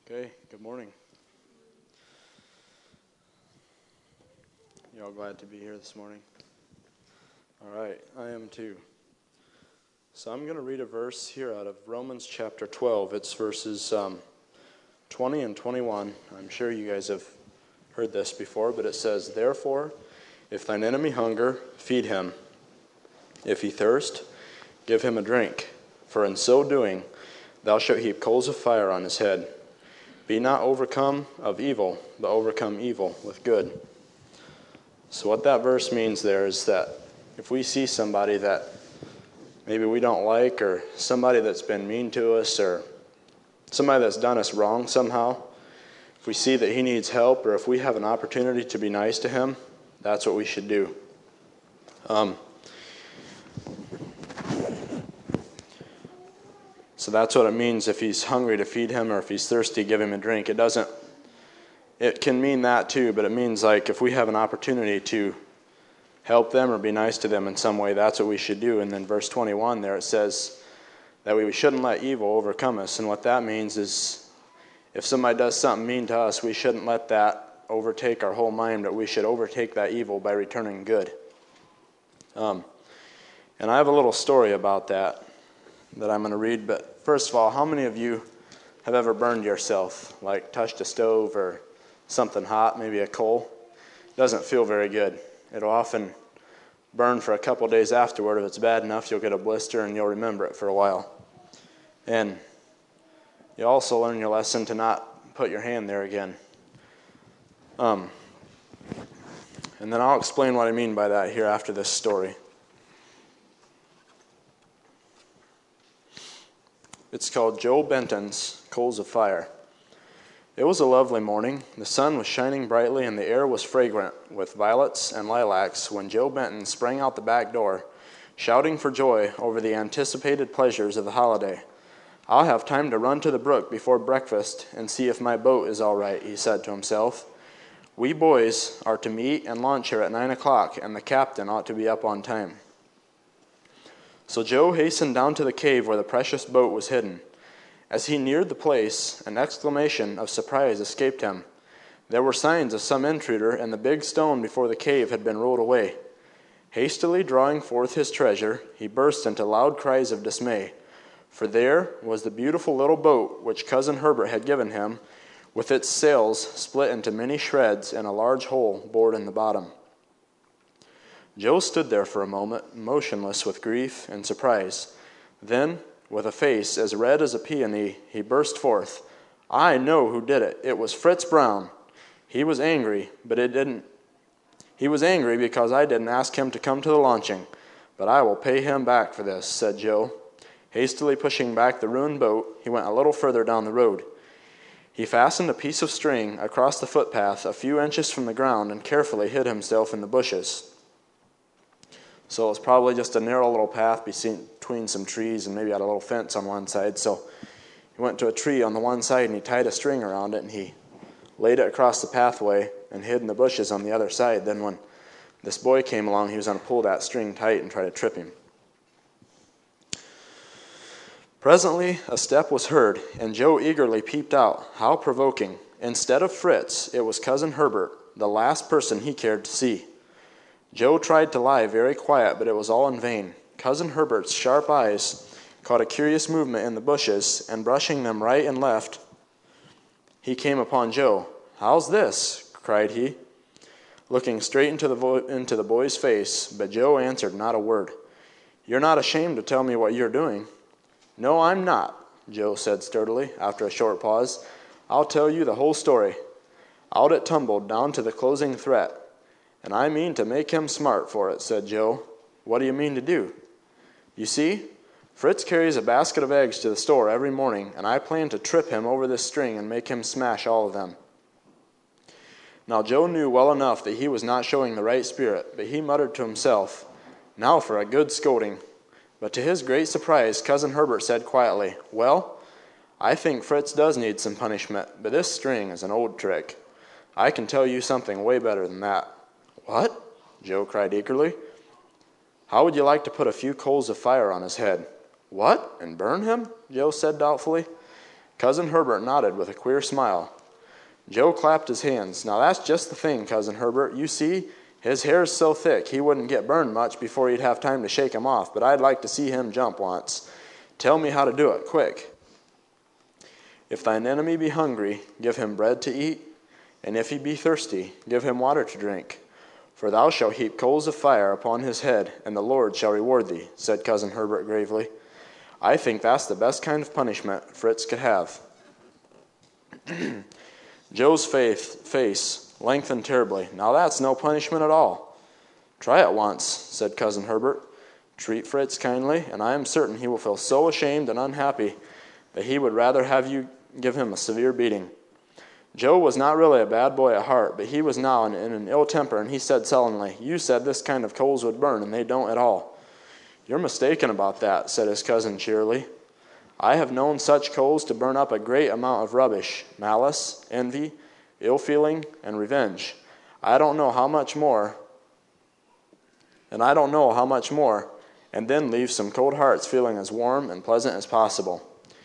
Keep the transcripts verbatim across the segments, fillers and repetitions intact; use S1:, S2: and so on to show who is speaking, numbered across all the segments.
S1: Okay, good morning. You all glad to be here this morning? All right, I am too. So I'm going to read a verse here out of Romans chapter twelve. It's verses um, twenty and twenty-one. I'm sure you guys have heard this before, but it says, "Therefore, if thine enemy hunger, feed him. If he thirst, give him a drink. For in so doing, thou shalt heap coals of fire on his head. Be not overcome of evil, but overcome evil with good." So what that verse means there is that if we see somebody that maybe we don't like, or somebody that's been mean to us, or somebody that's done us wrong somehow, if we see that he needs help, or if we have an opportunity to be nice to him, that's what we should do. Um, so that's what it means if he's hungry to feed him, or if he's thirsty, give him a drink. It doesn't, it can mean that too, but it means like if we have an opportunity to help them or be nice to them in some way, that's what we should do. And then verse twenty-one there, it says that we shouldn't let evil overcome us. And what that means is if somebody does something mean to us, we shouldn't let that overtake our whole mind, but we should overtake that evil by returning good. Um, and I have a little story about that that I'm going to read. But first of all, how many of you have ever burned yourself, like touched a stove or something hot, maybe a coal? It doesn't feel very good. It'll often burn for a couple days afterward. If it's bad enough, you'll get a blister and you'll remember it for a while. And you also learn your lesson to not put your hand there again. Um, and then I'll explain what I mean by that here after this story. It's called Joe Benton's Coals of Fire. It was a lovely morning. The sun was shining brightly and the air was fragrant with violets and lilacs when Joe Benton sprang out the back door, shouting for joy over the anticipated pleasures of the holiday. "I'll have time to run to the brook before breakfast and see if my boat is all right," he said to himself. "We boys are to meet and launch here at nine o'clock, and the captain ought to be up on time." So Joe hastened down to the cave where the precious boat was hidden. As he neared the place, an exclamation of surprise escaped him. There were signs of some intruder, and the big stone before the cave had been rolled away. Hastily drawing forth his treasure, he burst into loud cries of dismay. For there was the beautiful little boat which Cousin Herbert had given him, with its sails split into many shreds and a large hole bored in the bottom. Joe stood there for a moment, motionless with grief and surprise. Then, with a face as red as a peony, he burst forth, "I know who did it. It was Fritz Brown. He was angry, but it didn't. He was angry because I didn't ask him to come to the launching. But I will pay him back for this," said Joe. Hastily pushing back the ruined boat, he went a little further down the road. He fastened a piece of string across the footpath a few inches from the ground and carefully hid himself in the bushes. So it was probably just a narrow little path between some trees, and maybe had a little fence on one side. So he went to a tree on the one side and he tied a string around it and he laid it across the pathway and hid in the bushes on the other side. Then when this boy came along, he was going to pull that string tight and try to trip him. Presently a step was heard, and Joe eagerly peeped out. How provoking! Instead of Fritz, it was Cousin Herbert, the last person he cared to see. Joe tried to lie very quiet, but it was all in vain. Cousin Herbert's sharp eyes caught a curious movement in the bushes, and brushing them right and left, he came upon Joe. "How's this?" cried he, looking straight into the vo- into the boy's face, but Joe answered not a word. "You're not ashamed to tell me what you're doing?" "No, I'm not," Joe said sturdily, after a short pause. "I'll tell you the whole story." Out it tumbled, down to the closing threat. "And I mean to make him smart for it," said Joe. "What do you mean to do?" "You see, Fritz carries a basket of eggs to the store every morning, and I plan to trip him over this string and make him smash all of them." Now Joe knew well enough that he was not showing the right spirit, but he muttered to himself, "Now for a good scolding." But to his great surprise, Cousin Herbert said quietly, "Well, I think Fritz does need some punishment, but this string is an old trick. I can tell you something way better than that." "What?" Joe cried eagerly. "How would you like to put a few coals of fire on his head?" "What, and burn him?" Joe said doubtfully. Cousin Herbert nodded with a queer smile. Joe clapped his hands. Now that's just the thing, Cousin Herbert. You see, his hair's so thick he wouldn't get burned much before you'd have time to shake him off, but I'd like to see him jump once. Tell me how to do it, quick. If thine enemy be hungry, give him bread to eat, and if he be thirsty, give him water to drink. For thou shalt heap coals of fire upon his head, and the Lord shall reward thee, said Cousin Herbert gravely. I think that's the best kind of punishment Fritz could have. Joe's faith, face lengthened terribly. Now that's no punishment at all. Try it once, said Cousin Herbert. Treat Fritz kindly, and I am certain he will feel so ashamed and unhappy that he would rather have you give him a severe beating. Joe was not really a bad boy at heart, but he was now in, in an ill temper, and he said sullenly, You said this kind of coals would burn, and they don't at all. You're mistaken about that, said his cousin cheerily. I have known such coals to burn up a great amount of rubbish, malice, envy, ill feeling, and revenge. I don't know how much more, and I don't know how much more, and then leave some cold hearts feeling as warm and pleasant as possible.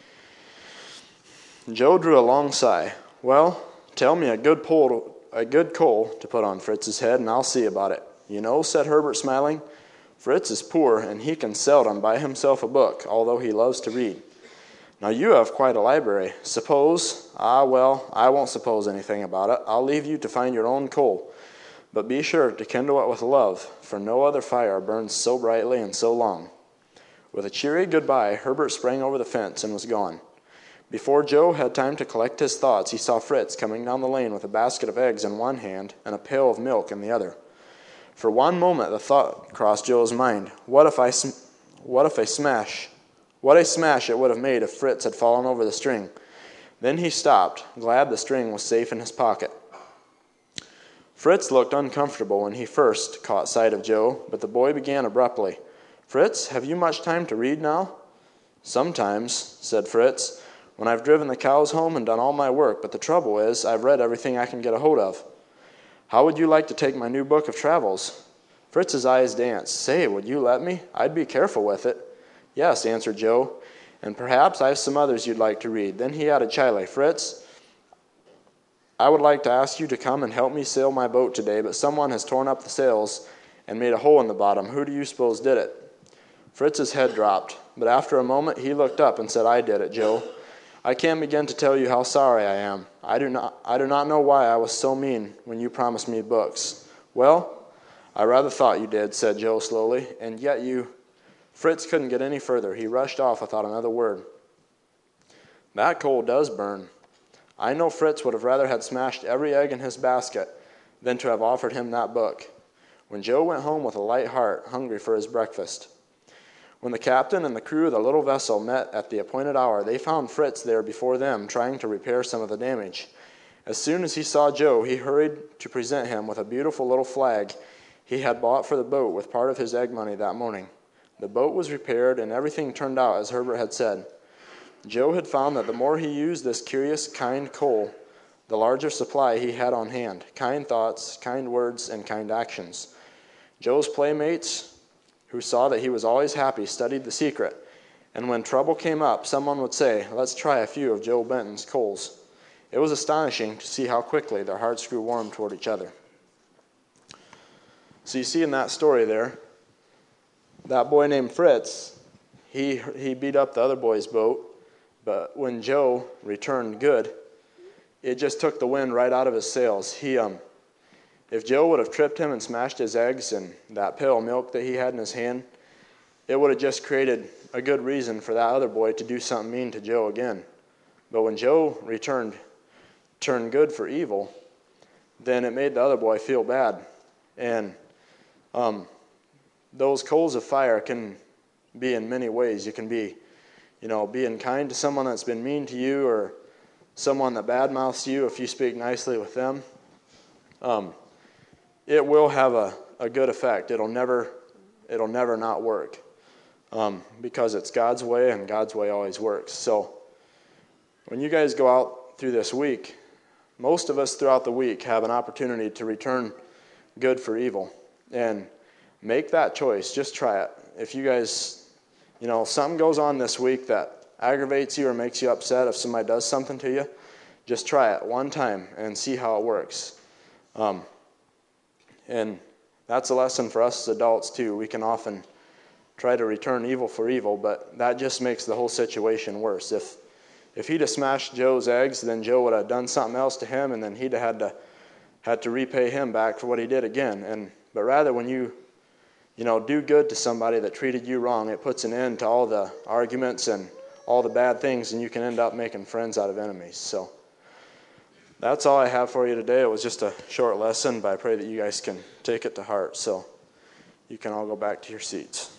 S1: Joe drew a long sigh. Well, tell me a good pole, a good coal to put on Fritz's head, and I'll see about it. You know, said Herbert, smiling, Fritz is poor, and he can seldom buy himself a book, although he loves to read. Now you have quite a library. Suppose, ah, well, I won't suppose anything about it. I'll leave you to find your own coal. But be sure to kindle it with love, for no other fire burns so brightly and so long. With a cheery goodbye, Herbert sprang over the fence and was gone. Before Joe had time to collect his thoughts, he saw Fritz coming down the lane with a basket of eggs in one hand and a pail of milk in the other. For one moment the thought crossed Joe's mind, what if I, sm- what if I smash, what a smash it would have made if Fritz had fallen over the string. Then he stopped, glad the string was safe in his pocket. Fritz looked uncomfortable when he first caught sight of Joe, but the boy began abruptly, Fritz, have you much time to read now? Sometimes, said Fritz, when I've driven the cows home and done all my work, but the trouble is I've read everything I can get a hold of. How would you like to take my new book of travels? Fritz's eyes danced. Say, would you let me? I'd be careful with it. Yes, answered Joe, and perhaps I have some others you'd like to read. Then he added shyly, Fritz, I would like to ask you to come and help me sail my boat today, but someone has torn up the sails and made a hole in the bottom. Who do you suppose did it? Fritz's head dropped, but after a moment he looked up and said, I did it, Joe. I can't begin to tell you how sorry I am. I do not I do not know why I was so mean when you promised me books. Well, I rather thought you did, said Joe slowly, and yet you... Fritz couldn't get any further. He rushed off without another word. That coal does burn. I know Fritz would have rather had smashed every egg in his basket than to have offered him that book. When Joe went home with a light heart, hungry for his breakfast. When the captain and the crew of the little vessel met at the appointed hour, they found Fritz there before them, trying to repair some of the damage. As soon as he saw Joe, he hurried to present him with a beautiful little flag he had bought for the boat with part of his egg money that morning. The boat was repaired, and everything turned out as Herbert had said. Joe had found that the more he used this curious, kind coal, the larger supply he had on hand, kind thoughts, kind words, and kind actions. Joe's playmates, who saw that he was always happy, studied the secret, and when trouble came up, someone would say, let's try a few of Joe Benton's coals. It was astonishing to see how quickly their hearts grew warm toward each other. So you see in that story there, that boy named Fritz, he he beat up the other boy's boat, but when Joe returned good, it just took the wind right out of his sails. He um, if Joe would have tripped him and smashed his eggs and that pail of milk that he had in his hand, it would have just created a good reason for that other boy to do something mean to Joe again. But when Joe returned, turned good for evil, then it made the other boy feel bad. And um, those coals of fire can be in many ways. You can be, you know, being kind to someone that's been mean to you, or someone that badmouths you if you speak nicely with them. Um, it will have a, a good effect. It'll never, it'll never not work, um, because it's God's way, and God's way always works. So when you guys go out through this week, most of us throughout the week have an opportunity to return good for evil. And make that choice. Just try it. If you guys, you know, something goes on this week that aggravates you or makes you upset, if somebody does something to you, just try it one time and see how it works. Um, and that's a lesson for us as adults too. We can often try to return evil for evil, but that just makes the whole situation worse. If if he'd have smashed Joe's eggs, then Joe would have done something else to him, and then he'd have had to had to repay him back for what he did again. And but rather, when you you know do good to somebody that treated you wrong, it puts an end to all the arguments and all the bad things, and you can end up making friends out of enemies. So that's all I have for you today. It was just a short lesson, but I pray that you guys can take it to heart. So you can all go back to your seats.